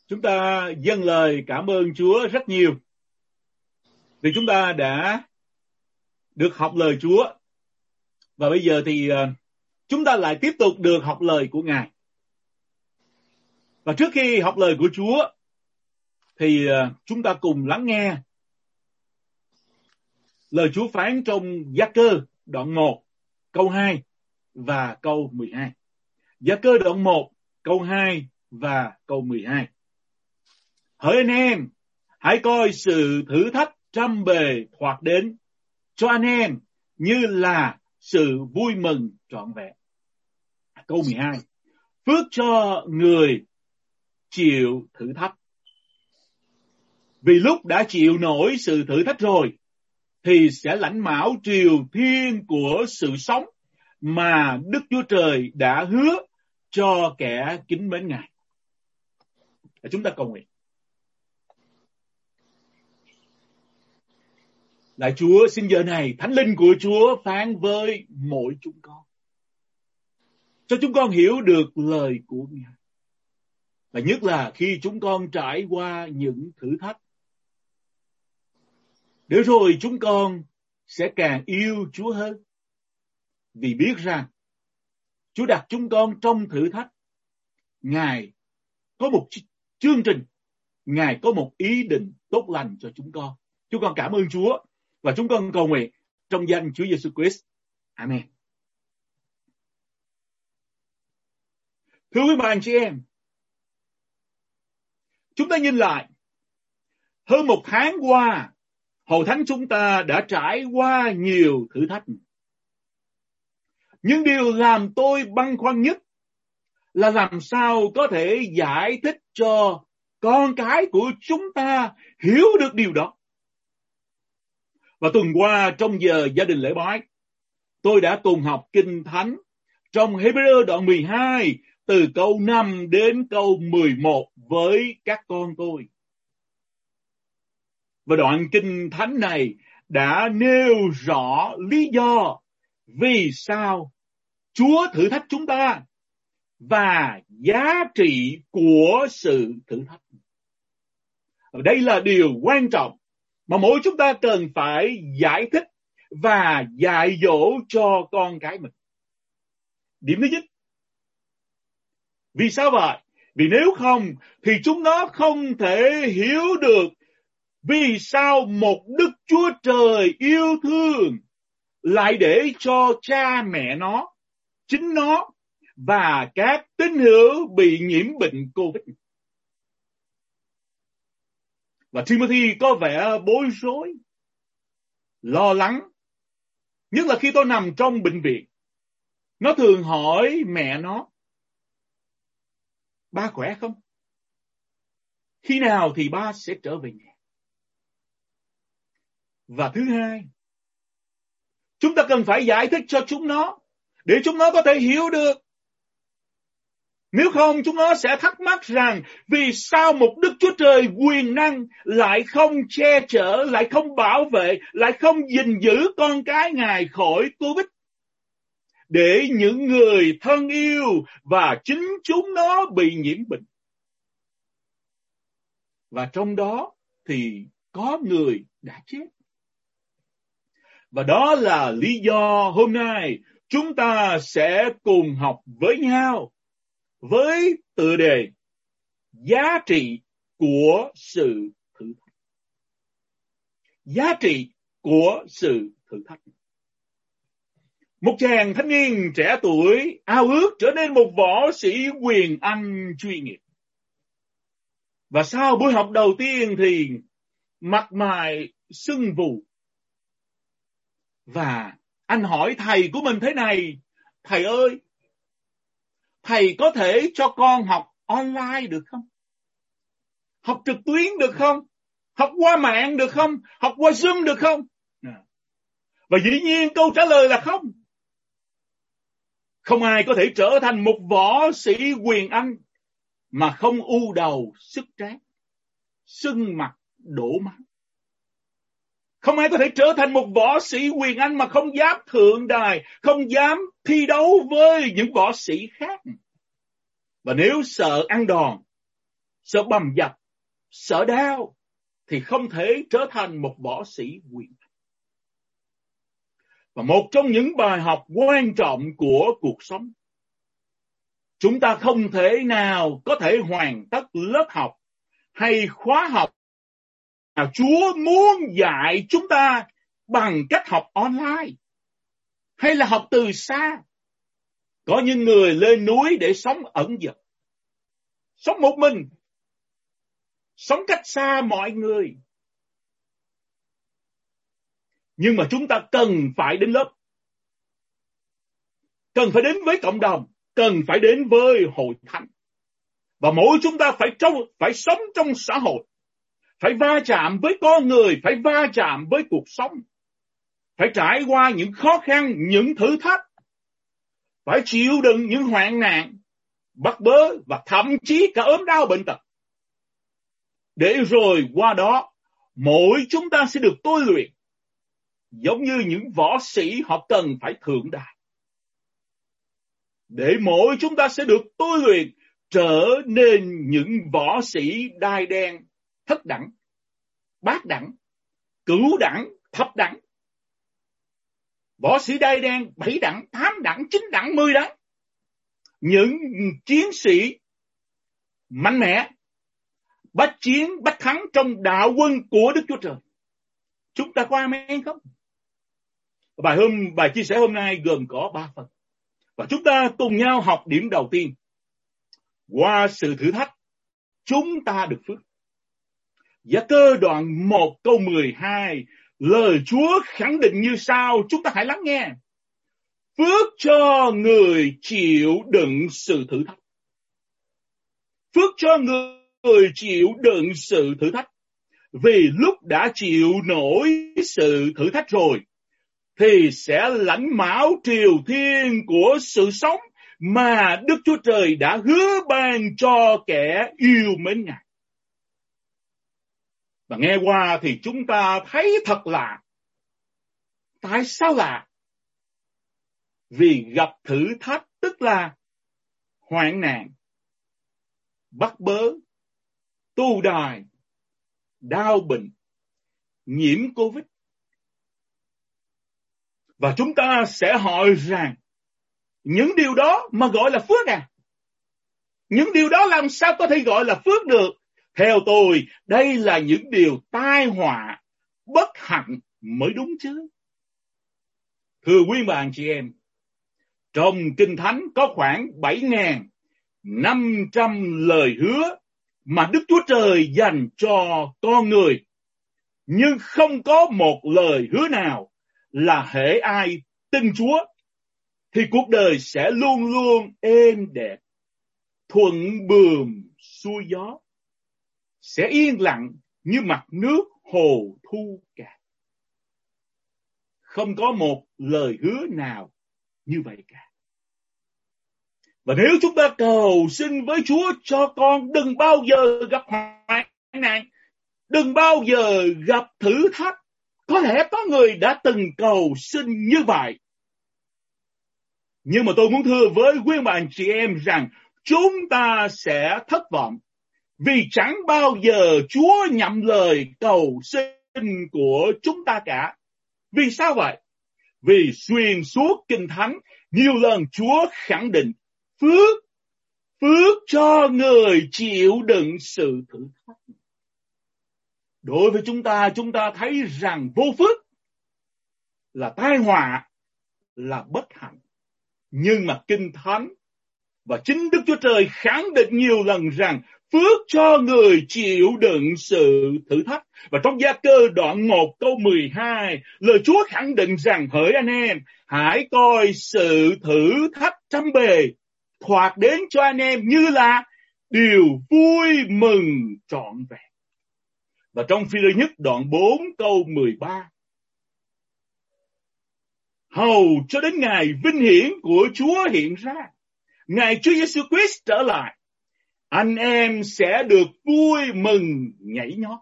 Chúng ta dâng lời cảm ơn Chúa rất nhiều vì chúng ta đã được học lời Chúa. Và bây giờ thì chúng ta lại tiếp tục được học lời của Ngài. Và trước khi học lời của Chúa thì chúng ta cùng lắng nghe lời Chúa phán trong Gia-cơ đoạn 1 câu 2 và câu 12. Gia-cơ đoạn 1 câu 2 và câu 12. Hỡi anh em, hãy coi sự thử thách trăm bề thoạt đến cho anh em như là sự vui mừng trọn vẹn. Câu 12. Phước cho người chịu thử thách. Vì lúc đã chịu nổi sự thử thách rồi, thì sẽ lãnh mão triều thiên của sự sống mà Đức Chúa Trời đã hứa cho kẻ kính mến Ngài. Chúng ta cầu nguyện. Lạy Chúa, xin giờ này Thánh Linh của Chúa phán với mỗi chúng con, cho chúng con hiểu được lời của Ngài. Và nhất là khi chúng con trải qua những thử thách, để rồi chúng con sẽ càng yêu Chúa hơn. Vì biết rằng Chúa đặt chúng con trong thử thách, Ngài có một chương trình, Ngài có một ý định tốt lành cho chúng con. Chúng con cảm ơn Chúa và chúng con cầu nguyện trong danh Chúa Giêsu Christ. Amen. Thưa quý bạn chị em, chúng ta nhìn lại, hơn một tháng qua, Hội Thánh chúng ta đã trải qua nhiều thử thách. Nhưng điều làm tôi băn khoăn nhất là làm sao có thể giải thích cho con cái của chúng ta hiểu được điều đó. Và tuần qua trong giờ gia đình lễ bái, tôi đã cùng học Kinh Thánh trong Hebrew đoạn 12 từ câu 5 đến câu 11 với các con tôi. Và đoạn Kinh Thánh này đã nêu rõ lý do vì sao Chúa thử thách chúng ta và giá trị của sự thử thách. Đây là điều quan trọng mà mỗi chúng ta cần phải giải thích và dạy dỗ cho con cái mình. Điểm thứ nhất, vì sao vậy? Vì nếu không thì chúng nó không thể hiểu được vì sao một Đức Chúa Trời yêu thương lại để cho cha mẹ nó, chính nó và các tín hữu bị nhiễm bệnh Covid. Và Timothy có vẻ bối rối, lo lắng. Nhất là khi tôi nằm trong bệnh viện, nó thường hỏi mẹ nó, ba khỏe không? Khi nào thì ba sẽ trở về nhà? Và thứ hai, chúng ta cần phải giải thích cho chúng nó, để chúng nó có thể hiểu được. Nếu không, chúng nó sẽ thắc mắc rằng vì sao một Đức Chúa Trời quyền năng lại không che chở, lại không bảo vệ, lại không gìn giữ con cái Ngài khỏi Covid. Để những người thân yêu và chính chúng nó bị nhiễm bệnh. Và trong đó thì có người đã chết. Và đó là lý do hôm nay chúng ta sẽ cùng học với nhau với tựa đề giá trị của sự thử thách. Giá trị của sự thử thách. Một chàng thanh niên trẻ tuổi ao ước trở nên một võ sĩ quyền Anh chuyên nghiệp. Và sau buổi học đầu tiên thì mặt mày sưng vù. Và anh hỏi thầy của mình thế này: thầy ơi, thầy có thể cho con học online được không? Học trực tuyến được không? Học qua mạng được không? Học qua Zoom được không? Và dĩ nhiên câu trả lời là không. Không ai có thể trở thành một võ sĩ quyền Anh mà không u đầu sức tráng, sưng mặt đổ máu. Không ai có thể trở thành một võ sĩ quyền Anh mà không dám thượng đài, không dám thi đấu với những võ sĩ khác. Và nếu sợ ăn đòn, sợ bầm dập, sợ đau, thì không thể trở thành một võ sĩ quyền. Và một trong những bài học quan trọng của cuộc sống, chúng ta không thể nào có thể hoàn tất lớp học hay khóa học mà Chúa muốn dạy chúng ta bằng cách học online hay là học từ xa. Có những người lên núi để sống ẩn dật, sống một mình, sống cách xa mọi người. Nhưng mà chúng ta cần phải đến lớp, cần phải đến với cộng đồng, cần phải đến với hội thánh. Và mỗi chúng ta phải sống trong xã hội, phải va chạm với con người, phải va chạm với cuộc sống, phải trải qua những khó khăn, những thử thách, phải chịu đựng những hoạn nạn, bắt bớ và thậm chí cả ốm đau bệnh tật. Để rồi qua đó, mỗi chúng ta sẽ được tôi luyện, giống như những võ sĩ họ cần phải thượng đài. Để mỗi chúng ta sẽ được tôi luyện trở nên những võ sĩ đai đen, thất đẳng, bát đẳng, cửu đẳng, thập đẳng. Võ sĩ đai đen 7 đẳng, 8 đẳng, 9 đẳng, 10 đẳng. Những chiến sĩ mạnh mẽ, bách chiến, bách thắng trong đạo quân của Đức Chúa Trời. Chúng ta có amen không? Bài chia sẻ hôm nay gồm có 3 phần. Và chúng ta cùng nhau học điểm đầu tiên. Qua sự thử thách, chúng ta được phước. Gia Cơ đoạn 1 câu 12, lời Chúa khẳng định như sau, chúng ta hãy lắng nghe. Phước cho người chịu đựng sự thử thách. Phước cho người chịu đựng sự thử thách. Vì lúc đã chịu nổi sự thử thách rồi, thì sẽ lãnh mão triều thiên của sự sống mà Đức Chúa Trời đã hứa ban cho kẻ yêu mến Ngài. Và nghe qua thì chúng ta thấy thật lạ. Tại sao lạ? Vì gặp thử thách tức là hoạn nạn, bắt bớ, tù đài, đau bệnh, nhiễm Covid. Và chúng ta sẽ hỏi rằng những điều đó mà gọi là phước à? Những điều đó làm sao có thể gọi là phước được? Theo tôi, đây là những điều tai họa, bất hạnh mới đúng chứ. Thưa quý bạn chị em, trong Kinh Thánh có khoảng 7.500 lời hứa mà Đức Chúa Trời dành cho con người. Nhưng không có một lời hứa nào là hễ ai tin Chúa thì cuộc đời sẽ luôn luôn êm đẹp, thuận buồm xuôi gió, sẽ yên lặng như mặt nước hồ thu cả. Không có một lời hứa nào như vậy cả. Và nếu chúng ta cầu xin với Chúa cho con đừng bao giờ gặp hoạn nạn, đừng bao giờ gặp thử thách. Có lẽ có người đã từng cầu xin như vậy. Nhưng mà tôi muốn thưa với quý bạn chị em rằng chúng ta sẽ thất vọng. Vì chẳng bao giờ Chúa nhậm lời cầu xin của chúng ta cả. Vì sao vậy? Vì xuyên suốt Kinh Thánh nhiều lần Chúa khẳng định phước cho người chịu đựng sự thử thách. Đối với chúng ta thấy rằng vô phước là tai họa, là bất hạnh. Nhưng mà Kinh Thánh và chính Đức Chúa Trời khẳng định nhiều lần rằng phước cho người chịu đựng sự thử thách. Và trong Gia Cơ đoạn 1 câu 12, lời Chúa khẳng định rằng hỡi anh em, hãy coi sự thử thách trăm bề thoạt đến cho anh em như là điều vui mừng trọn vẹn. Và trong Phi-rơ nhất đoạn 4 câu 13, hầu cho đến ngày vinh hiển của Chúa hiện ra, ngày Chúa Giêsu Christ trở lại, anh em sẽ được vui mừng nhảy nhót.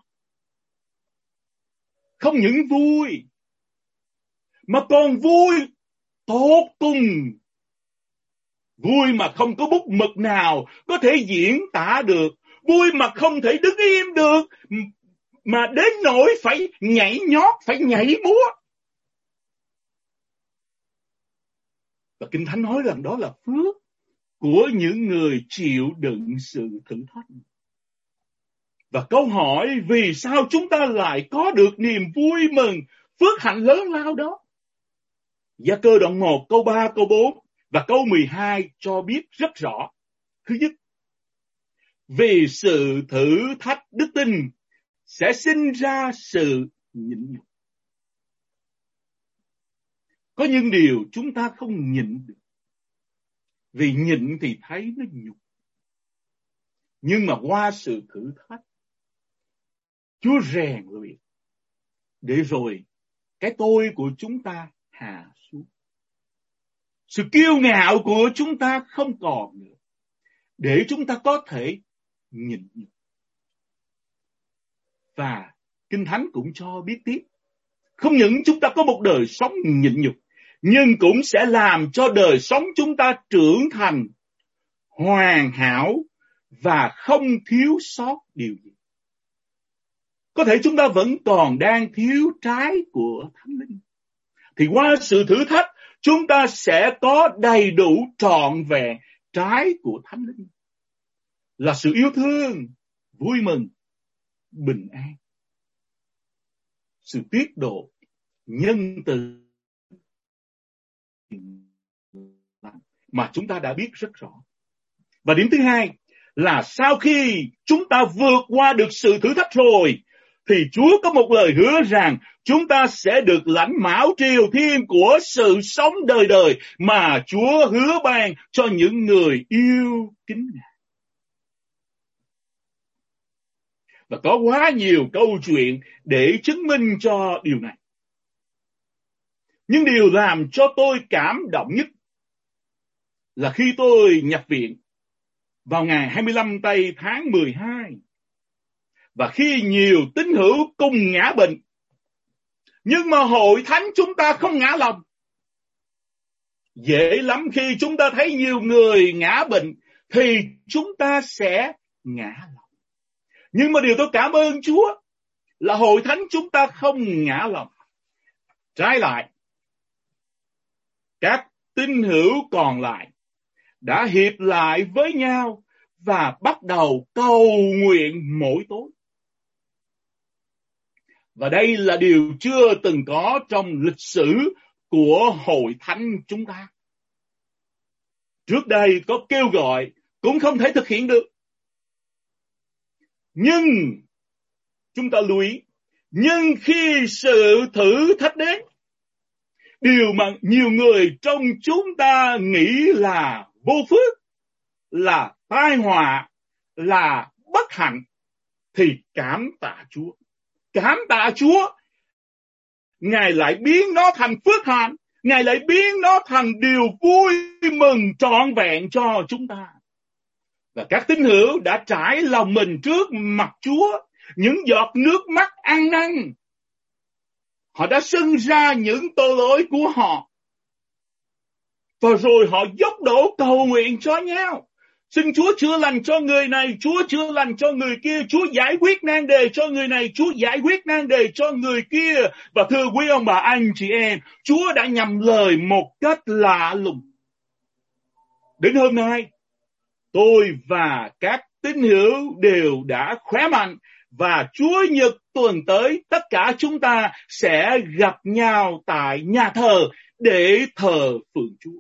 Không những vui, mà còn vui tột cùng. Vui mà không có bút mực nào có thể diễn tả được. vui mà không thể đứng im được, mà đến nỗi phải nhảy nhót, phải nhảy múa. Và Kinh Thánh nói rằng đó là phước của những người chịu đựng sự thử thách. Và câu hỏi vì sao chúng ta lại có được niềm vui mừng, phước hạnh lớn lao đó? Gia Cơ đoạn 1 câu 3, câu 4 và câu 12 cho biết rất rõ. Thứ nhất, vì sự thử thách đức tin sẽ sinh ra sự nhịn nhục. Có những điều chúng ta không nhịn được, vì nhịn thì thấy nó nhục. Nhưng mà qua sự thử thách, Chúa rèn luyện, để rồi cái tôi của chúng ta hạ xuống. Sự kiêu ngạo của chúng ta không còn nữa, để chúng ta có thể nhịn nhục. Và Kinh Thánh cũng cho biết tiếp, không những chúng ta có một đời sống nhịn nhục, nhưng cũng sẽ làm cho đời sống chúng ta trưởng thành, hoàn hảo và không thiếu sót điều gì. Có thể chúng ta vẫn còn đang thiếu trái của Thánh Linh, thì qua sự thử thách chúng ta sẽ có đầy đủ trọn vẹn trái của Thánh Linh, là sự yêu thương, vui mừng, bình an, sự tiết độ, nhân từ mà chúng ta đã biết rất rõ. Và điểm thứ hai là sau khi chúng ta vượt qua được sự thử thách rồi, thì Chúa có một lời hứa rằng chúng ta sẽ được lãnh mão triều thiên của sự sống đời đời mà Chúa hứa ban cho những người yêu kính Ngài. Và có quá nhiều câu chuyện để chứng minh cho điều này. Nhưng điều làm cho tôi cảm động nhất là khi tôi nhập viện vào ngày 25 tây tháng 12, và khi nhiều tín hữu cùng ngã bệnh, nhưng mà hội thánh chúng ta không ngã lòng. Dễ lắm khi chúng ta thấy nhiều người ngã bệnh thì chúng ta sẽ ngã lòng. Nhưng mà điều tôi cảm ơn Chúa là hội thánh chúng ta không ngã lòng. Trái lại, các tín hữu còn lại đã hiệp lại với nhau và bắt đầu cầu nguyện mỗi tối. Và đây là điều chưa từng có trong lịch sử của hội thánh chúng ta. Trước đây có kêu gọi cũng không thể thực hiện được. Nhưng chúng ta lưu ý, nhưng khi sự thử thách đến, điều mà nhiều người trong chúng ta nghĩ là vô phước, là tai họa, là bất hạnh, thì cảm tạ Chúa. Cảm tạ Chúa, Ngài lại biến nó thành phước hạnh, Ngài lại biến nó thành điều vui mừng trọn vẹn cho chúng ta. Và các tín hữu đã trải lòng mình trước mặt Chúa, những giọt nước mắt ăn năn. Họ đã xưng ra những tội lỗi của họ, và rồi họ dốc đổ cầu nguyện cho nhau. Xin Chúa chữa lành cho người này, Chúa chữa lành cho người kia, Chúa giải quyết nan đề cho người này, Chúa giải quyết nan đề cho người kia. Và thưa quý ông bà anh chị em, Chúa đã nhầm lời một cách lạ lùng. Đến hôm nay, tôi và các tín hữu đều đã khỏe mạnh, và Chúa Nhật tuần tới tất cả chúng ta sẽ gặp nhau tại nhà thờ để thờ phượng Chúa.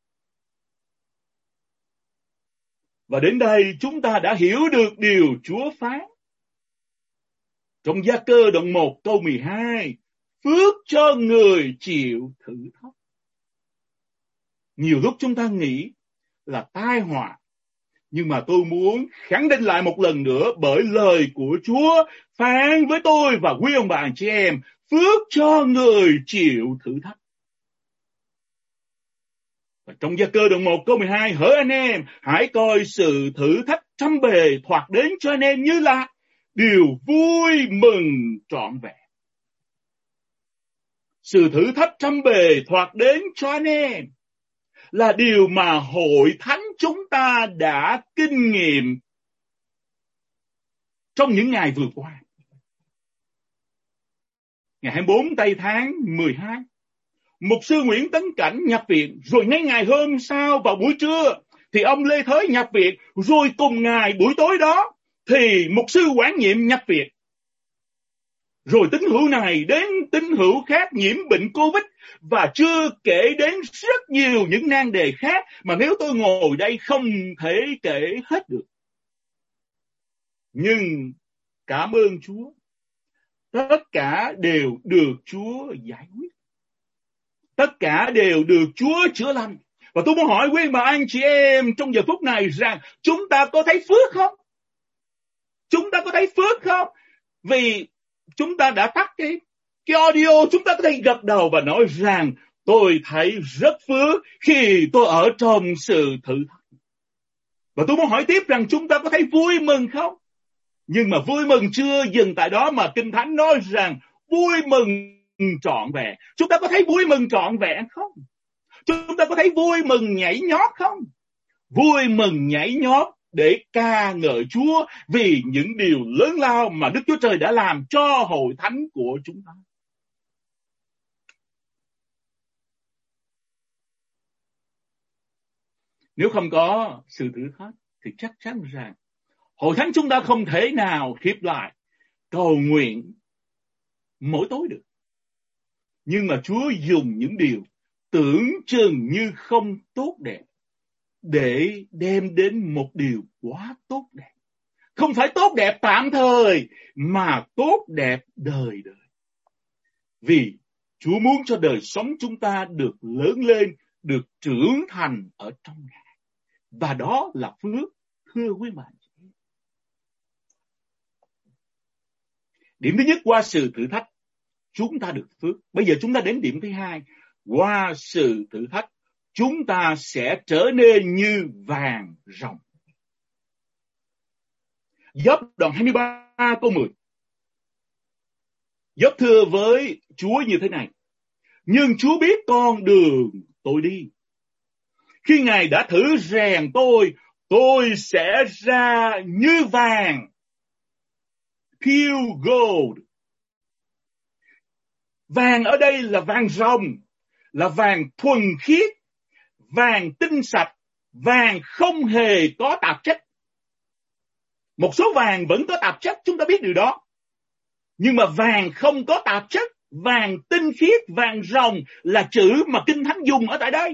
Và đến đây chúng ta đã hiểu được điều Chúa phán. Trong Gia Cơ đoạn 1 câu 12, phước cho người chịu thử thách. Nhiều lúc chúng ta nghĩ là tai họa, nhưng mà tôi muốn khẳng định lại một lần nữa, bởi lời của Chúa phán với tôi và quý ông bà anh chị em, phước cho người chịu thử thách. Và trong Gia Cơ đoạn 1 câu 12, hỡi anh em, hãy coi sự thử thách trăm bề thoạt đến cho anh em như là điều vui mừng trọn vẹn. Sự thử thách trăm bề thoạt đến cho anh em là điều mà hội thánh chúng ta đã kinh nghiệm trong những ngày vừa qua. Ngày 24 tây tháng 12, mục sư Nguyễn Tấn Cảnh nhập viện, rồi ngay ngày hôm sau vào buổi trưa thì ông Lê Thới nhập viện, rồi cùng ngày buổi tối đó thì mục sư Quảng Nhiệm nhập viện. Rồi tín hữu này đến tín hữu khác nhiễm bệnh Covid, và chưa kể đến rất nhiều những nan đề khác mà nếu tôi ngồi đây không thể kể hết được. Nhưng cảm ơn Chúa, tất cả đều được Chúa giải quyết. Tất cả đều được Chúa chữa lành. Và tôi muốn hỏi quý bà anh chị em trong giờ phút này rằng chúng ta có thấy phước không? Chúng ta có thấy phước không? Vì chúng ta đã tắt cái audio, chúng ta có thể gật đầu và nói rằng tôi thấy rất phước khi tôi ở trong sự thử thách. Và tôi muốn hỏi tiếp rằng chúng ta có thấy vui mừng không? Nhưng mà vui mừng chưa dừng tại đó, mà Kinh Thánh nói rằng vui mừng trọn vẹn. Chúng ta có thấy vui mừng trọn vẹn không? Chúng ta có thấy vui mừng nhảy nhót không? Vui mừng nhảy nhót để ca ngợi Chúa vì những điều lớn lao mà Đức Chúa Trời đã làm cho hội thánh của chúng ta. Nếu không có sự thử thách thì chắc chắn rằng hội thánh chúng ta không thể nào hiệp lại cầu nguyện mỗi tối được. Nhưng mà Chúa dùng những điều tưởng chừng như không tốt đẹp để đem đến một điều quá tốt đẹp. Không phải tốt đẹp tạm thời, mà tốt đẹp đời đời. Vì Chúa muốn cho đời sống chúng ta được lớn lên, được trưởng thành ở trong Ngài. Và đó là phước, thưa quý bạn. Điểm thứ nhất, qua sự thử thách, chúng ta được phước. Bây giờ chúng ta đến điểm thứ hai. Qua sự thử thách, chúng ta sẽ trở nên như vàng ròng. Gióp đoạn 23 câu 10. Gióp thưa với Chúa như thế này: nhưng Chúa biết con đường tôi đi. Khi Ngài đã thử rèn tôi sẽ ra như vàng, pure gold. Vàng ở đây là vàng ròng, là vàng thuần khiết, vàng tinh sạch, vàng không hề có tạp chất. Một số vàng vẫn có tạp chất, chúng ta biết điều đó. Nhưng mà vàng không có tạp chất, vàng tinh khiết, vàng ròng là chữ mà Kinh Thánh dùng ở tại đây.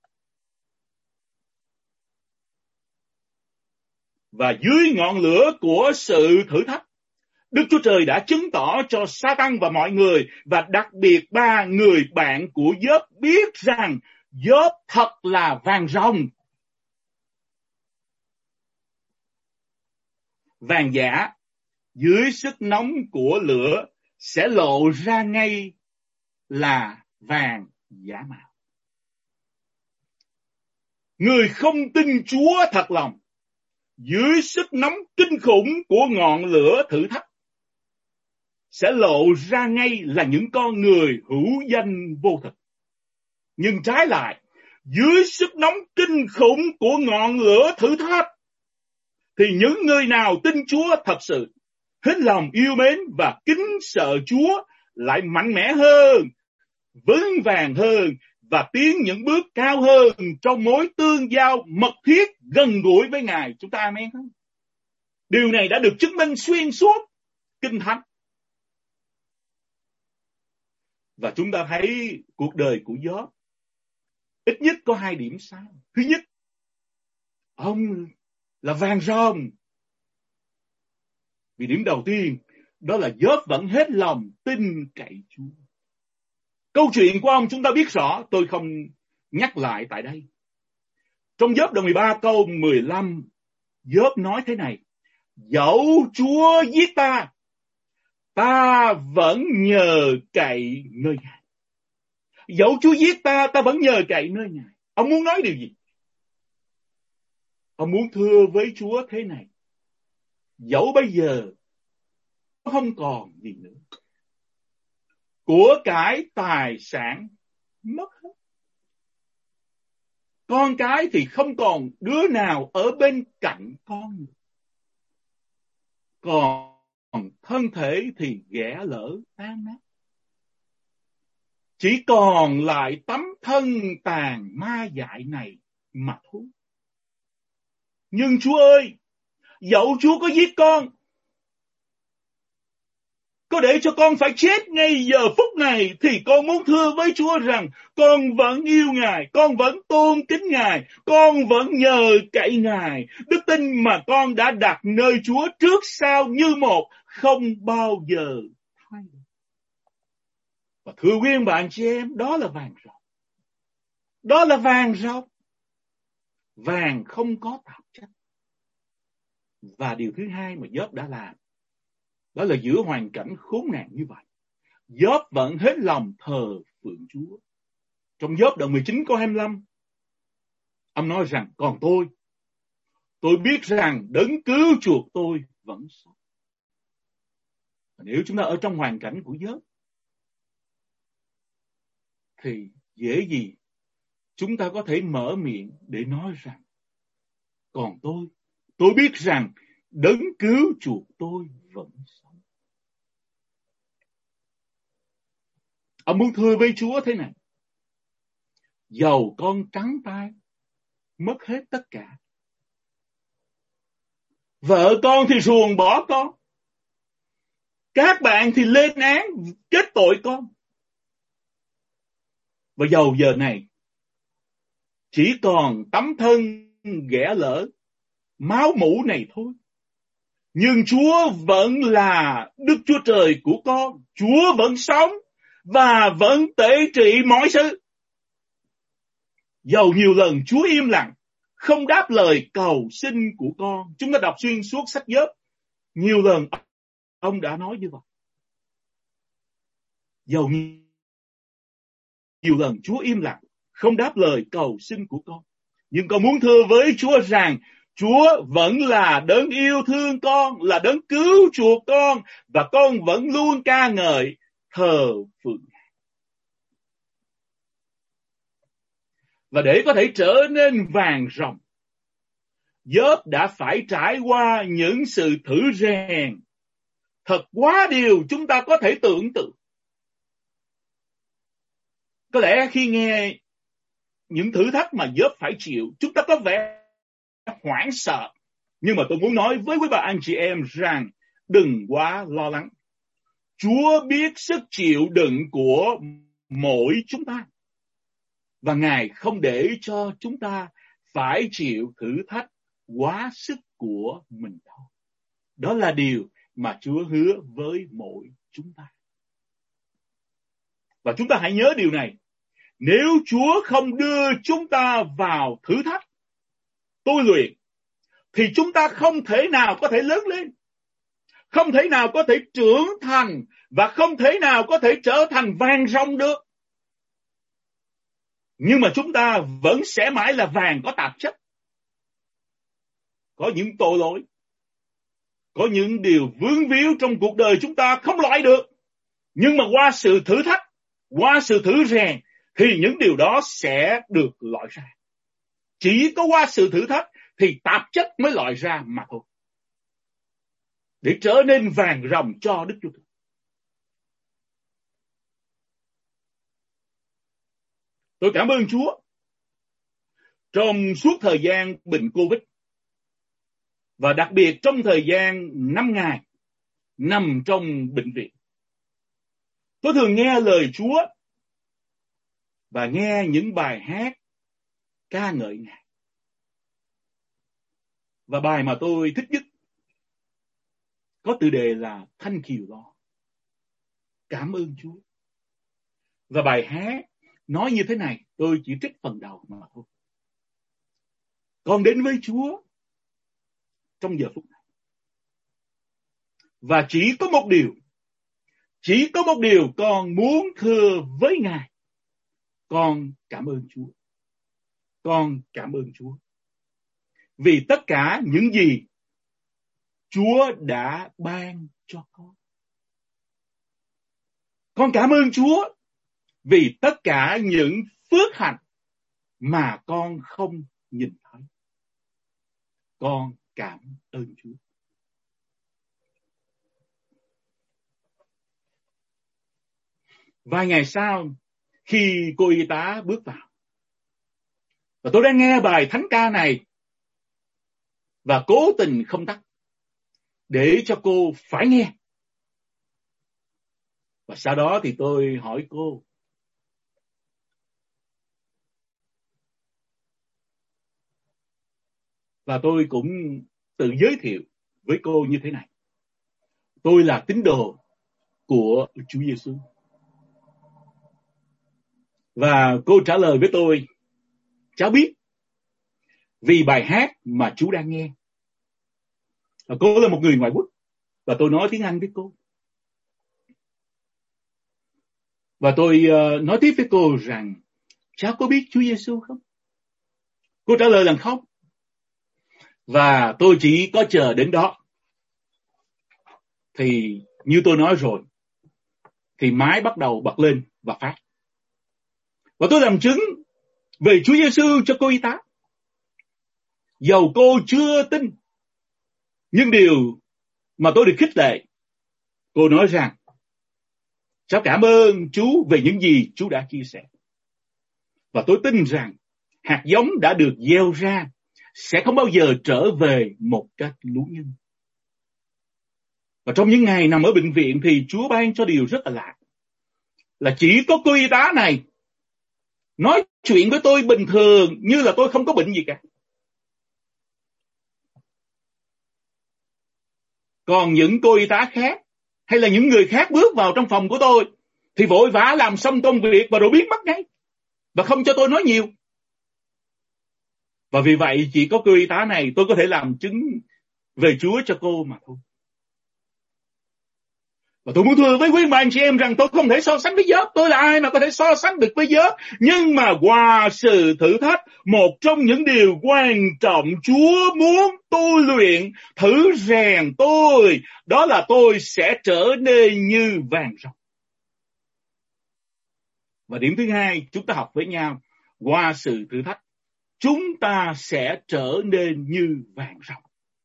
Và dưới ngọn lửa của sự thử thách, Đức Chúa Trời đã chứng tỏ cho Sa-tan và mọi người, và đặc biệt 3 người bạn của Gióp biết rằng Gióp thật là vàng ròng. Vàng giả dưới sức nóng của lửa sẽ lộ ra ngay là vàng giả mạo. Người không tin Chúa thật lòng, dưới sức nóng kinh khủng của ngọn lửa thử thách, sẽ lộ ra ngay là những con người hữu danh vô thực. Nhưng trái lại, dưới sức nóng kinh khủng của ngọn lửa thử thách, thì những người nào tin Chúa thật sự, hết lòng yêu mến và kính sợ Chúa, lại mạnh mẽ hơn, vững vàng hơn và tiến những bước cao hơn trong mối tương giao mật thiết gần gũi với Ngài. Chúng ta amen không? Điều này đã được chứng minh xuyên suốt Kinh Thánh. Và chúng ta thấy cuộc đời của Gióp ít nhất có 2 điểm sáng. Thứ nhất, ông là vàng ròng. Vì điểm đầu tiên, đó là Gióp vẫn hết lòng tin cậy Chúa. Câu chuyện của ông chúng ta biết rõ, tôi không nhắc lại tại đây. Trong Gióp đoạn 13 câu 15, Gióp nói thế này: dẫu Chúa giết ta, ta vẫn nhờ cậy nơi Ngài. Dẫu Chúa giết ta, ta vẫn nhờ cậy nơi Ngài. Ông muốn nói điều gì? Ông muốn thưa với Chúa thế này: dẫu bây giờ không còn gì nữa, của cải tài sản mất hết, con cái thì không còn đứa nào ở bên cạnh con nữa, còn thân thể thì ghẻ lỡ tan nát. Chỉ còn lại tấm thân tàn ma dại này mà thôi. Nhưng Chúa ơi, dẫu Chúa có giết con, có để cho con phải chết ngay giờ phút này, thì con muốn thưa với Chúa rằng con vẫn yêu Ngài, con vẫn tôn kính Ngài, con vẫn nhờ cậy Ngài. Đức tin mà con đã đặt nơi Chúa trước sau như một, không bao giờ thay đổi. Và thưa quý ông bạn chị em, đó là vàng ròng. Đó là vàng ròng. Vàng không có tạp chất. Và điều thứ hai mà Gióp đã làm, đó là giữa hoàn cảnh khốn nạn như vậy, Gióp vẫn hết lòng thờ phượng Chúa. Trong Gióp đoạn 19 câu 25, ông nói rằng còn tôi biết rằng đấng cứu chuộc tôi vẫn sống. Nếu chúng ta ở trong hoàn cảnh của Gióp, thì dễ gì chúng ta có thể mở miệng để nói rằng còn tôi biết rằng đấng cứu chuộc tôi vẫn sống. Ông muốn thưa với Chúa thế này: dầu con trắng tay, mất hết tất cả, vợ con thì ruồng bỏ con, các bạn thì lên án kết tội con, và dầu giờ này chỉ còn tấm thân ghẻ lỡ, máu mủ này thôi, nhưng Chúa vẫn là Đức Chúa Trời của con. Chúa vẫn sống và vẫn tể trị mọi sự. Dầu nhiều lần Chúa im lặng, không đáp lời cầu xin của con. Chúng ta đọc xuyên suốt sách Gióp, nhiều lần ông đã nói như vậy. Dầu nhiều lần Chúa im lặng, không đáp lời cầu xin của con, nhưng con muốn thưa với Chúa rằng Chúa vẫn là đấng yêu thương con, là đấng cứu chuộc con, và con vẫn luôn ca ngợi thờ phượng. Và để có thể trở nên vàng ròng, Gióp đã phải trải qua những sự thử rèn thật quá điều chúng ta có thể tưởng tượng. Có lẽ khi nghe những thử thách mà Gióp phải chịu, chúng ta có vẻ hoảng sợ. Nhưng mà tôi muốn nói với quý bà anh chị em rằng đừng quá lo lắng. Chúa biết sức chịu đựng của mỗi chúng ta, và Ngài không để cho chúng ta phải chịu thử thách quá sức của mình đâu. Đó là điều mà Chúa hứa với mỗi chúng ta. Và chúng ta hãy nhớ điều này: nếu Chúa không đưa chúng ta vào thử thách, tôi luyện, thì chúng ta không thể nào có thể lớn lên, không thể nào có thể trưởng thành, và không thể nào có thể trở thành vàng ròng được. Nhưng mà chúng ta vẫn sẽ mãi là vàng có tạp chất. Có những tội lỗi, có những điều vướng víu trong cuộc đời chúng ta không loại được. Nhưng mà qua sự thử thách, qua sự thử rèn, thì những điều đó sẽ được loại ra. Chỉ có qua sự thử thách thì tạp chất mới loại ra mà thôi, để trở nên vàng ròng cho Đức Chúa Trời. Tôi cảm ơn Chúa. Trong suốt thời gian bệnh Covid, và đặc biệt trong thời gian 5 ngày nằm trong bệnh viện, tôi thường nghe lời Chúa và nghe những bài hát ca ngợi Ngài. Và bài mà tôi thích nhất có tựa đề là Thank you Lord, cảm ơn Chúa. Và bài hát nói như thế này, tôi chỉ trích phần đầu mà thôi: con đến với Chúa trong giờ phút này, và chỉ có một điều con muốn thưa với Ngài: con cảm ơn Chúa. Con cảm ơn Chúa vì tất cả những gì Chúa đã ban cho con. Con cảm ơn Chúa vì tất cả những phước hạnh mà con không nhìn thấy. Con cảm ơn Chúa. Vài ngày sau, khi cô y tá bước vào, và tôi đang nghe bài thánh ca này, và cố tình không tắt, để cho cô phải nghe. Và sau đó thì tôi hỏi cô, và tôi cũng tự giới thiệu với cô như thế này: tôi là tín đồ của Chúa Giêsu. Và cô trả lời với tôi, cháu biết, vì bài hát mà chú đang nghe. Và cô là một người ngoại quốc, và tôi nói tiếng Anh với cô. Và tôi nói tiếp với cô rằng, cháu có biết Chúa Giêsu không? Cô trả lời là không. Và tôi chỉ có chờ đến đó. Thì như tôi nói rồi, thì máy bắt đầu bật lên và phát. Và tôi làm chứng về Chúa Giêsu cho cô y tá. Dầu cô chưa tin, nhưng điều mà tôi được khích lệ, cô nói rằng, cháu cảm ơn Chúa về những gì Chúa đã chia sẻ. Và tôi tin rằng hạt giống đã được gieo ra sẽ không bao giờ trở về một cách lú nhân. Và trong những ngày nằm ở bệnh viện thì Chúa ban cho điều rất là lạ, là chỉ có cô y tá này nói chuyện với tôi bình thường như là tôi không có bệnh gì cả. Còn những cô y tá khác hay là những người khác bước vào trong phòng của tôi thì vội vã làm xong công việc và rồi biến mất ngay, và không cho tôi nói nhiều. Và vì vậy chỉ có cô y tá này tôi có thể làm chứng về Chúa cho cô mà thôi. Và tôi muốn thưa với quý bà anh chị em rằng tôi không thể so sánh với giớt. Tôi là ai mà có thể so sánh được với giớt? Nhưng mà qua sự thử thách, một trong những điều quan trọng Chúa muốn tôi luyện, thử rèn tôi, đó là tôi sẽ trở nên như vàng ròng. Và điểm thứ hai chúng ta học với nhau, qua sự thử thách, chúng ta sẽ trở nên như vàng ròng.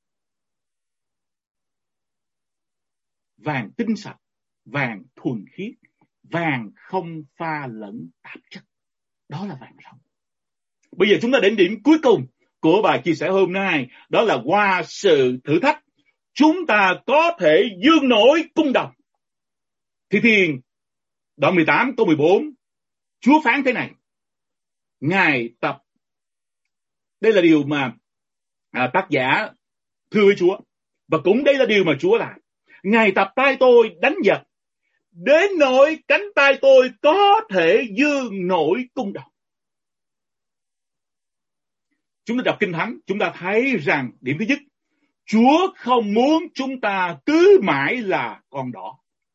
Vàng tinh sạch, vàng thuần khiết, vàng không pha lẫn tạp chất. Đó là vàng ròng. Bây giờ chúng ta đến điểm cuối cùng của bài chia sẻ hôm nay, đó là qua sự thử thách, chúng ta có thể dương nổi cung đồng. Thi Thiên đoạn 18 câu 14, Chúa phán thế này: Ngài tập, đây là điều mà tác giả thưa với Chúa, và cũng đây là điều mà Chúa làm. Ngài tập tay tôi đánh giật, đến nỗi cánh tay tôi có thể dương nổi cung đồng. Chúng ta đọc Kinh Thánh, chúng ta thấy rằng điểm thứ nhất, Chúa không muốn chúng ta cứ mãi là con đỏ,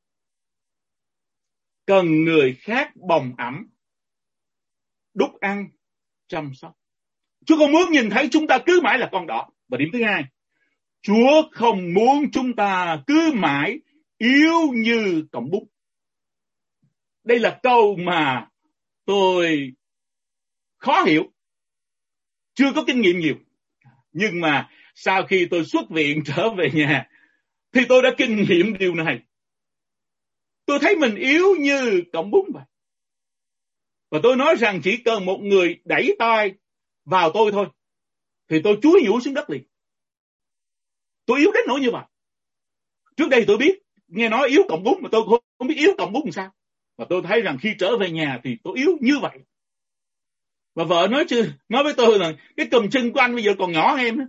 cần người khác bồng ẵm, đút ăn, chăm sóc. Chúa không muốn nhìn thấy chúng ta cứ mãi là con đỏ. Và điểm thứ hai, Chúa không muốn chúng ta cứ mãi yếu như cọng bút. Đây là câu mà tôi khó hiểu, chưa có kinh nghiệm nhiều. Nhưng mà sau khi tôi xuất viện trở về nhà thì tôi đã kinh nghiệm điều này. Tôi thấy mình yếu như cọng bún vậy. Và tôi nói rằng chỉ cần một người đẩy tay vào tôi thôi thì tôi chúi nhũ xuống đất liền. Tôi yếu đến nỗi như vậy. Trước đây tôi biết, nghe nói yếu cọng bún mà tôi không biết yếu cọng bún làm sao. Và tôi thấy rằng khi trở về nhà thì tôi yếu như vậy. Và vợ nói với tôi là cái cùm chân của anh bây giờ còn nhỏ hơn em nữa.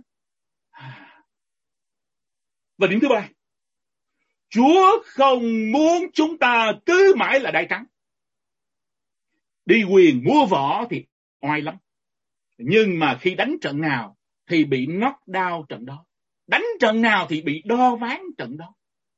Và điểm thứ ba, Chúa không muốn chúng ta cứ mãi là đai trắng. Đi quyền múa võ thì oai lắm, nhưng mà khi đánh trận nào thì bị knock down trận đó, đánh trận nào thì bị đo ván trận đó.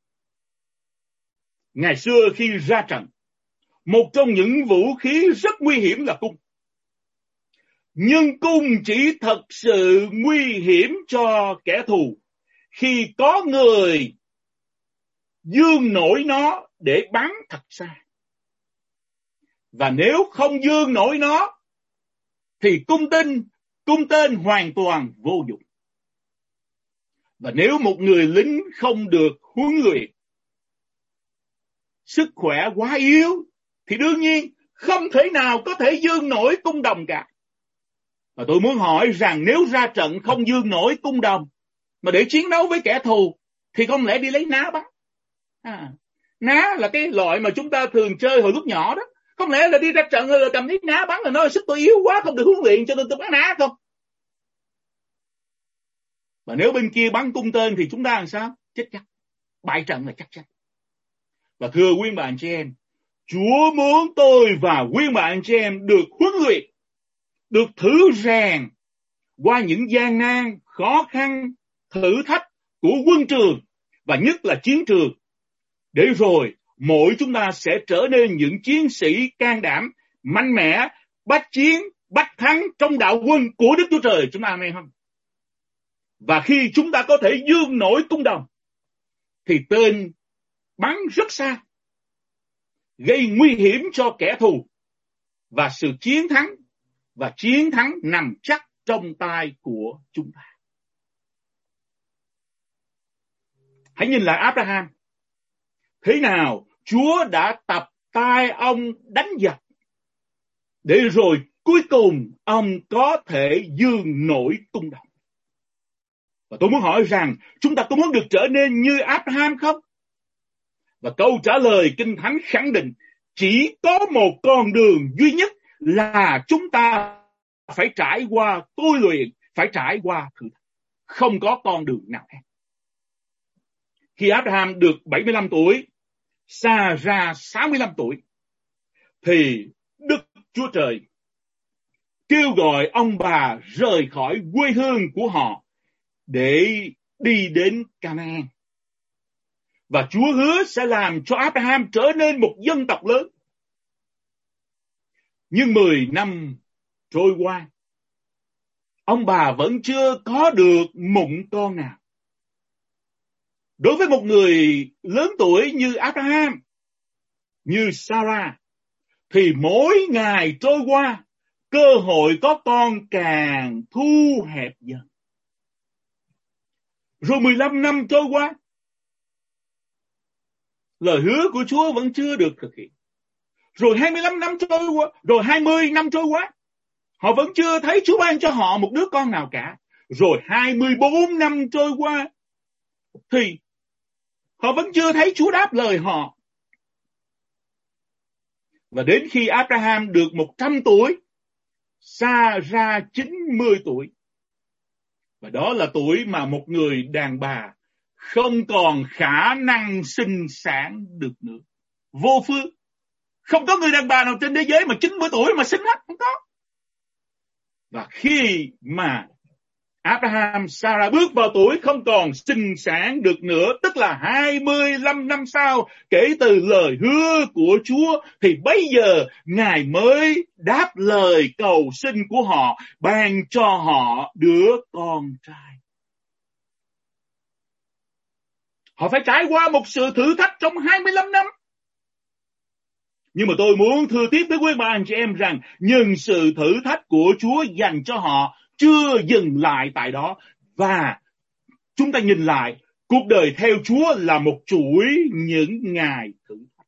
Ngày xưa khi ra trận, một trong những vũ khí rất nguy hiểm là cung. Nhưng cung chỉ thật sự nguy hiểm cho kẻ thù khi có người dương nổi nó để bắn thật xa. Và nếu không dương nổi nó thì cung tên hoàn toàn vô dụng. Và nếu một người lính không được huấn luyện, sức khỏe quá yếu thì đương nhiên không thể nào có thể dương nổi cung đồng cả. Và tôi muốn hỏi rằng nếu ra trận không dương nổi cung đồng mà để chiến đấu với kẻ thù thì không lẽ đi lấy ná bắn? Ná là cái loại mà chúng ta thường chơi hồi lúc nhỏ đó. Không lẽ là đi ra trận rồi cầm lấy ná bắn là nói sức tôi yếu quá không được huấn luyện cho nên tôi bắn ná không? Và nếu bên kia bắn cung tên thì chúng ta làm sao? Chết chắc. Bại trận là chắc chắn. Và thưa quý bạn chị em, Chúa muốn tôi và quý bạn chị em được huấn luyện, được thử rèn qua những gian nan, khó khăn, thử thách của quân trường và nhất là chiến trường. Để rồi mỗi chúng ta sẽ trở nên những chiến sĩ can đảm, mạnh mẽ, bách chiến, bách thắng trong đạo quân của Đức Chúa Trời. Chúng ta amen không? Và khi chúng ta có thể dương nổi cung đồng thì tên bắn rất xa, gây nguy hiểm cho kẻ thù, và sự chiến thắng nằm chắc trong tay của chúng ta. Hãy nhìn lại Abraham. Thế nào Chúa đã tập tay ông đánh giặc để rồi cuối cùng ông có thể dương nổi cung đồng. Và tôi muốn hỏi rằng chúng ta có muốn được trở nên như Abraham không? Và câu trả lời Kinh Thánh khẳng định chỉ có một con đường duy nhất là chúng ta phải trải qua tôi luyện, phải trải qua thử thách. Không có con đường nào khác. Khi Abraham được 75 tuổi, Sarah 65 tuổi, thì Đức Chúa Trời kêu gọi ông bà rời khỏi quê hương của họ để đi đến Canaan. Và Chúa hứa sẽ làm cho Abraham trở nên một dân tộc lớn. Nhưng 10 năm trôi qua, ông bà vẫn chưa có được mụn con nào. Đối với một người lớn tuổi như Abraham, như Sarah, thì mỗi ngày trôi qua, cơ hội có con càng thu hẹp dần. Rồi 15 năm trôi qua, lời hứa của Chúa vẫn chưa được thực hiện. Rồi 25 năm trôi qua, rồi 20 năm trôi qua, họ vẫn chưa thấy Chúa ban cho họ một đứa con nào cả. Rồi 24 năm trôi qua, thì họ vẫn chưa thấy Chúa đáp lời họ. Và đến khi Abraham được 100 tuổi, Sarah 90 tuổi. Và đó là tuổi mà một người đàn bà không còn khả năng sinh sản được nữa. Vô phương. Không có người đàn bà nào trên thế giới mà 90 tuổi mà sinh hết. Không có. Và khi mà Abraham, Sarah bước vào tuổi không còn sinh sản được nữa, tức là 25 năm sau kể từ lời hứa của Chúa, thì bây giờ Ngài mới đáp lời cầu xin của họ, ban cho họ đứa con trai. Họ phải trải qua một sự thử thách trong 25 năm. Nhưng mà tôi muốn thưa tiếp với quý bà anh chị em rằng những sự thử thách của Chúa dành cho họ chưa dừng lại tại đó. Và chúng ta nhìn lại, cuộc đời theo Chúa là một chuỗi những ngày thử thách.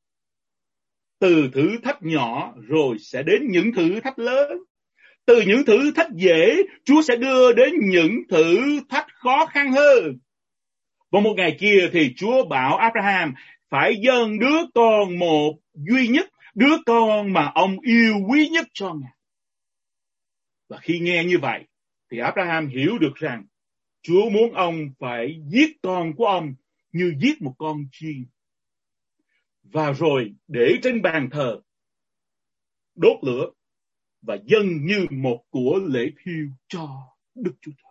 Từ thử thách nhỏ rồi sẽ đến những thử thách lớn. Từ những thử thách dễ, Chúa sẽ đưa đến những thử thách khó khăn hơn. Và một ngày kia thì Chúa bảo Abraham phải dâng đứa con một duy nhất, đứa con mà ông yêu quý nhất cho Ngài. Và khi nghe như vậy, thì Abraham hiểu được rằng Chúa muốn ông phải giết con của ông như giết một con chiên. Và rồi để trên bàn thờ, đốt lửa và dâng như một của lễ thiêu cho Đức Chúa Trời.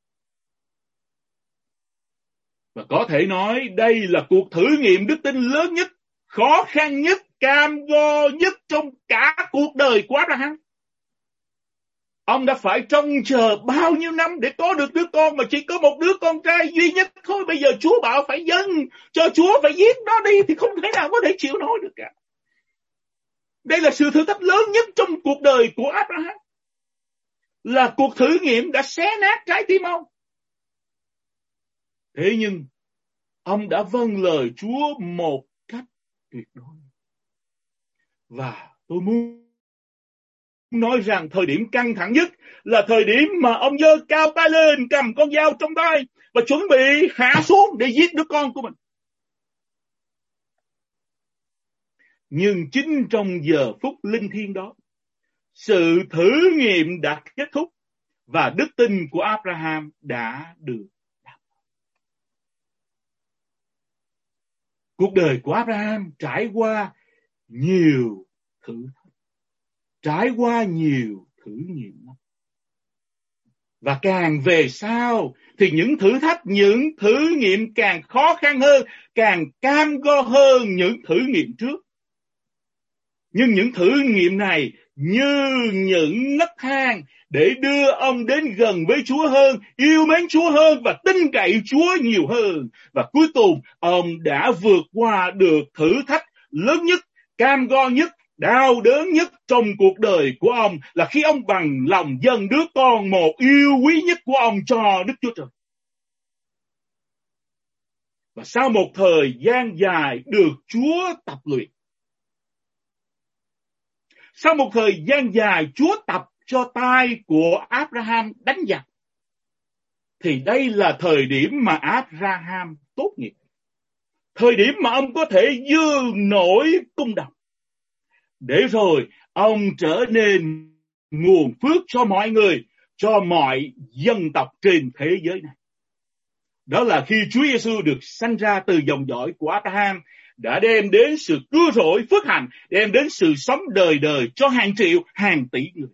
Và có thể nói đây là cuộc thử nghiệm đức tin lớn nhất, khó khăn nhất, cam go nhất trong cả cuộc đời của Abraham. Ông đã phải trông chờ bao nhiêu năm để có được đứa con mà chỉ có một đứa con trai duy nhất thôi. Bây giờ Chúa bảo phải dâng cho Chúa, phải giết nó đi thì không thể nào có thể chịu nổi được cả. Đây là sự thử thách lớn nhất trong cuộc đời của Abraham. Là cuộc thử nghiệm đã xé nát trái tim ông. Thế nhưng ông đã vâng lời Chúa một cách tuyệt đối. Và tôi muốn nói rằng thời điểm căng thẳng nhất là thời điểm mà ông giơ cao tay lên, cầm con dao trong tay và chuẩn bị hạ xuống để giết đứa con của mình. Nhưng chính trong giờ phút linh thiêng đó, sự thử nghiệm đã kết thúc và đức tin của Abraham đã được đáp. Cuộc đời của Abraham trải qua nhiều thử thách, trải qua nhiều thử nghiệm. Và càng về sau thì những thử thách, những thử nghiệm càng khó khăn hơn, càng cam go hơn những thử nghiệm trước. Nhưng những thử nghiệm này như những nấc thang để đưa ông đến gần với Chúa hơn, yêu mến Chúa hơn và tin cậy Chúa nhiều hơn. Và cuối cùng, ông đã vượt qua được thử thách lớn nhất, cam go nhất, đau đớn nhất trong cuộc đời của ông là khi ông bằng lòng dâng đứa con một yêu quý nhất của ông cho Đức Chúa Trời. Và sau một thời gian dài được Chúa tập luyện, sau một thời gian dài Chúa tập cho tay của Abraham đánh giặc, thì đây là thời điểm mà Abraham tốt nghiệp. Thời điểm mà ông có thể dương nổi cung đồng. Để rồi ông trở nên nguồn phước cho mọi người, cho mọi dân tộc trên thế giới này. Đó là khi Chúa Giêsu được sanh ra từ dòng dõi của Abraham, đã đem đến sự cứu rỗi phước hạnh, đem đến sự sống đời đời cho hàng triệu, hàng tỷ người.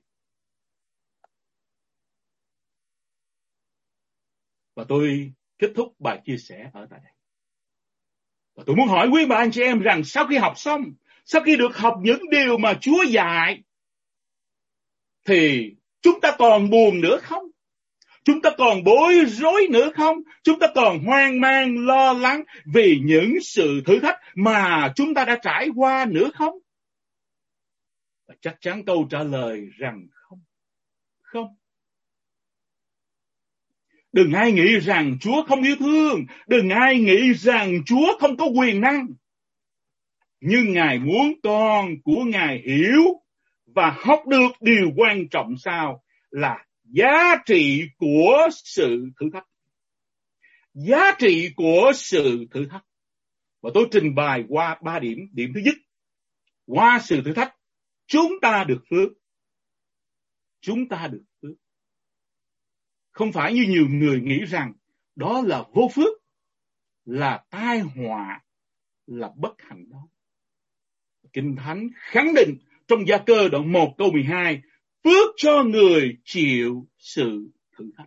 Và tôi kết thúc bài chia sẻ ở tại đây. Và tôi muốn hỏi quý bà anh chị em rằng sau khi học xong, sau khi được học những điều mà Chúa dạy, thì chúng ta còn buồn nữa không? Chúng ta còn bối rối nữa không? Chúng ta còn hoang mang, lo lắng vì những sự thử thách mà chúng ta đã trải qua nữa không? Và chắc chắn câu trả lời rằng không. Không. Đừng ai nghĩ rằng Chúa không yêu thương. Đừng ai nghĩ rằng Chúa không có quyền năng. Nhưng Ngài muốn con của Ngài hiểu và học được điều quan trọng sao là giá trị của sự thử thách. Giá trị của sự thử thách. Và tôi trình bày qua 3 điểm. Điểm thứ nhất, qua sự thử thách, chúng ta được phước. Chúng ta được phước. Không phải như nhiều người nghĩ rằng đó là vô phước, là tai họa, là bất hạnh đó. Kinh Thánh khẳng định trong Gia Cơ đoạn 1 câu 12, phước cho người chịu sự thử thách.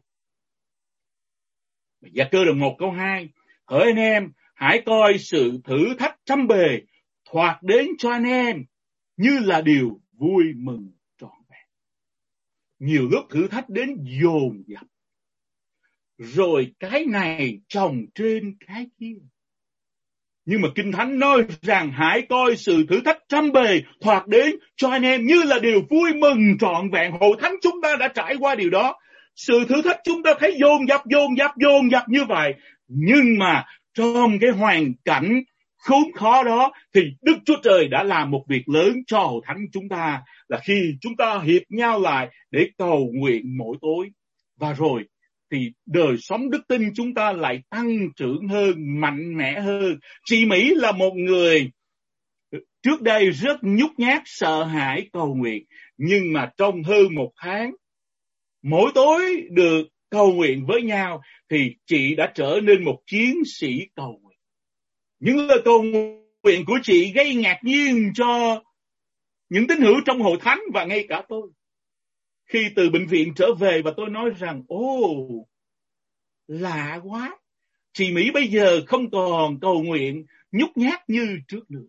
Gia Cơ đoạn 1 câu 2, hỡi anh em, hãy coi sự thử thách trăm bề thoạt đến cho anh em như là điều vui mừng trọn vẹn. Nhiều lúc thử thách đến dồn dập, rồi cái này chồng trên cái kia. Nhưng mà Kinh Thánh nói rằng hãy coi sự thử thách trăm bề thoạt đến cho anh em như là điều vui mừng trọn vẹn. Hội thánh chúng ta đã trải qua điều đó. Sự thử thách chúng ta thấy dồn dập như vậy. Nhưng mà trong cái hoàn cảnh khốn khó đó thì Đức Chúa Trời đã làm một việc lớn cho hội thánh chúng ta, là khi chúng ta hiệp nhau lại để cầu nguyện mỗi tối. Và rồi thì đời sống đức tin chúng ta lại tăng trưởng hơn, mạnh mẽ hơn. Chị Mỹ là một người trước đây rất nhút nhát, sợ hãi cầu nguyện. Nhưng mà trong hơn 1 tháng, mỗi tối được cầu nguyện với nhau, thì chị đã trở nên một chiến sĩ cầu nguyện. Những lời cầu nguyện của chị gây ngạc nhiên cho những tín hữu trong hội thánh và ngay cả tôi. Khi từ bệnh viện trở về và tôi nói rằng, lạ quá, chị Mỹ bây giờ không còn cầu nguyện nhút nhát như trước nữa.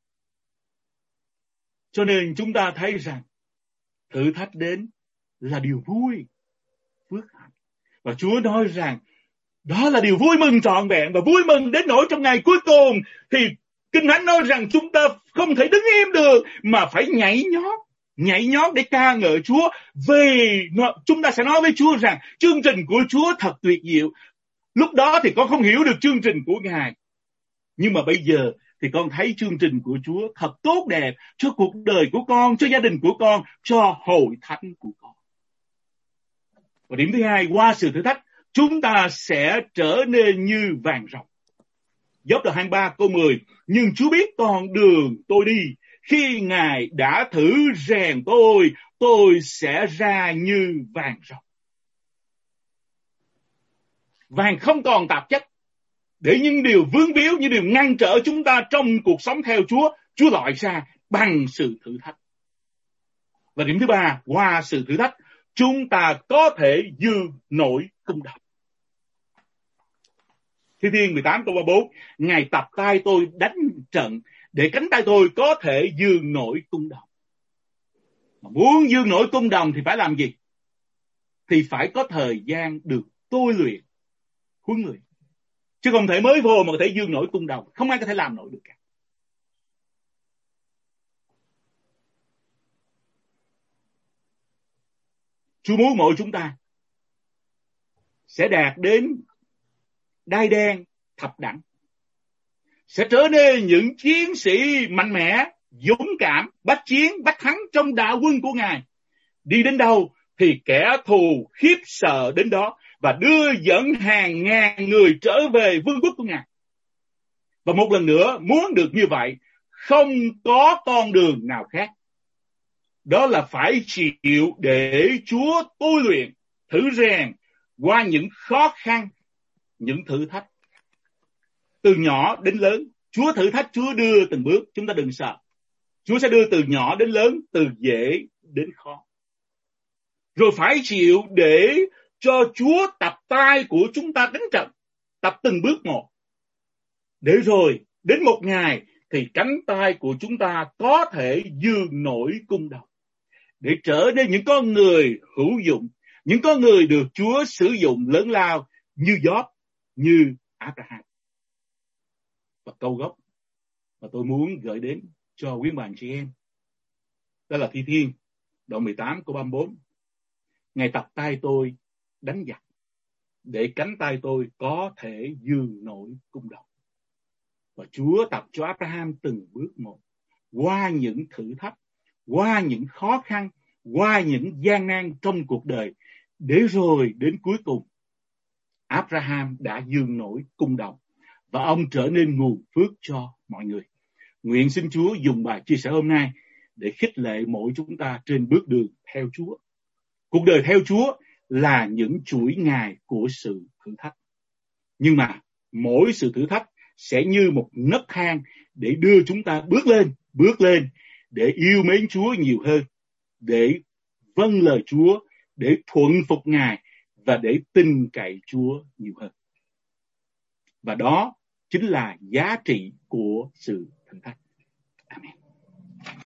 Cho nên chúng ta thấy rằng thử thách đến là điều vui, phước hạnh. Và Chúa nói rằng đó là điều vui mừng trọn vẹn, và vui mừng đến nỗi trong ngày cuối cùng thì Kinh Thánh nói rằng chúng ta không thể đứng im được mà phải nhảy nhót để ca ngợi Chúa. Vì chúng ta sẽ nói với Chúa rằng chương trình của Chúa thật tuyệt diệu. Lúc đó thì con không hiểu được chương trình của Ngài, Nhưng mà bây giờ thì con thấy chương trình của Chúa thật tốt đẹp cho cuộc đời của con, cho gia đình của con, cho hội thánh của con. Và điểm thứ hai, qua sự thử thách, chúng ta sẽ trở nên như vàng ròng. Gióp đoạn 23 câu 10. Nhưng Chúa biết con đường tôi đi. Khi Ngài đã thử rèn tôi sẽ ra như vàng ròng. Vàng không còn tạp chất, để những điều vướng víu, những điều ngăn trở chúng ta trong cuộc sống theo Chúa loại ra bằng sự thử thách. Và điểm thứ ba, qua sự thử thách, chúng ta có thể dương nổi cung đồng. Thi Thiên 18 câu 34, Ngài tập tay tôi đánh trận, để cánh tay tôi có thể dương nổi cung đồng. Mà muốn dương nổi cung đồng thì phải làm gì? Thì phải có thời gian được tôi luyện, huấn luyện. Chứ không thể mới vô mà có thể dương nổi cung đồng. Không ai có thể làm nổi được cả. Chúa muốn mỗi chúng ta sẽ đạt đến đai đen thập đẳng, sẽ trở nên những chiến sĩ mạnh mẽ, dũng cảm, bách chiến, bách thắng trong đạo quân của Ngài. Đi đến đâu thì kẻ thù khiếp sợ đến đó, và đưa dẫn hàng ngàn người trở về vương quốc của Ngài. Và một lần nữa, muốn được như vậy, không có con đường nào khác. Đó là phải chịu để Chúa tôi luyện, thử rèn qua những khó khăn, những thử thách. Từ nhỏ đến lớn, Chúa thử thách, Chúa đưa từng bước, chúng ta đừng sợ. Chúa sẽ đưa từ nhỏ đến lớn, từ dễ đến khó. Rồi phải chịu để cho Chúa tập tay của chúng ta đánh trận, tập từng bước một. Để rồi, đến một ngày, thì cánh tay của chúng ta có thể dương nổi cung đồng, để trở nên những con người hữu dụng, những con người được Chúa sử dụng lớn lao như Gióp, như Abraham. Và câu gốc mà tôi muốn gửi đến cho quý bạn chị em, đó là Thi Thiên đoạn 18 câu 34. Ngài tập tay tôi đánh giặc, để cánh tay tôi có thể dương nổi cung đồng. Và Chúa tập cho Abraham từng bước một, qua những thử thách, qua những khó khăn, qua những gian nan trong cuộc đời, để rồi đến cuối cùng Abraham đã dương nổi cung đồng, và ông trở nên nguồn phước cho mọi người. Nguyện xin Chúa dùng bài chia sẻ hôm nay để khích lệ mỗi chúng ta trên bước đường theo Chúa. Cuộc đời theo Chúa là những chuỗi ngày của sự thử thách. Nhưng mà mỗi sự thử thách sẽ như một nấc thang để đưa chúng ta bước lên, để yêu mến Chúa nhiều hơn, để vâng lời Chúa, để thuận phục Ngài, và để tin cậy Chúa nhiều hơn. Và đó chính là giá trị của sự thử thách.